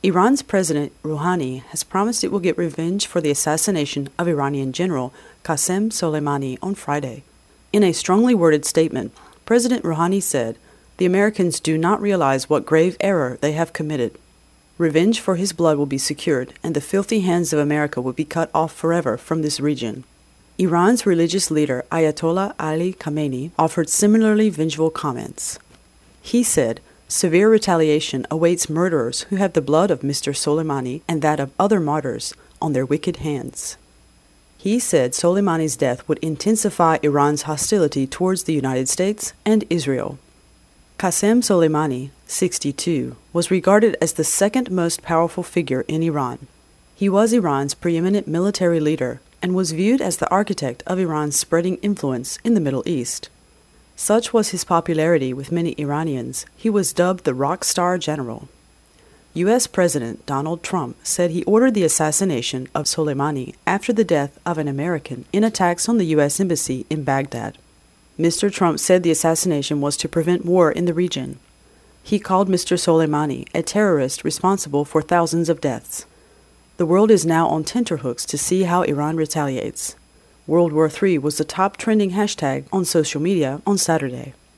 Iran's President Rouhani has promised it will get revenge for the assassination of Iranian General Qasem Soleimani on Friday. In a strongly worded statement, President Rouhani said, "The Americans do not realize what grave error they have committed. Revenge for his blood will be secured, and the filthy hands of America will be cut off forever from this region." Iran's religious leader Ayatollah Ali Khamenei offered similarly vengeful comments. He said, "Severe retaliation awaits murderers who have the blood of Mr. Soleimani and that of other martyrs on their wicked hands." He said Soleimani's death would intensify Iran's hostility towards the United States and Israel. Qasem Soleimani, 62, was regarded as the second most powerful figure in Iran. He was Iran's preeminent military leader and was viewed as the architect of Iran's spreading influence in the Middle East. Such was his popularity with many Iranians, he was dubbed the rock star general. U.S. President Donald Trump said he ordered the assassination of Soleimani after the death of an American in attacks on the U.S. Embassy in Baghdad. Mr. Trump said the assassination was to prevent war in the region. He called Mr. Soleimani a terrorist responsible for thousands of deaths. The world is now on tenterhooks to see how Iran retaliates. World War III was the top trending hashtag on social media on Saturday.